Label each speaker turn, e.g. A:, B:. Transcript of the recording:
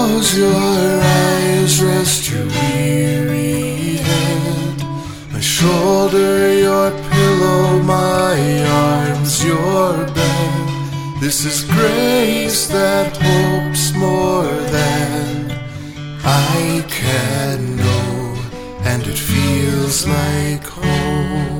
A: Close your eyes, rest your weary head. My shoulder, your pillow, my arms, your bed. This is grace that hopes more than I can know, and it feels like home.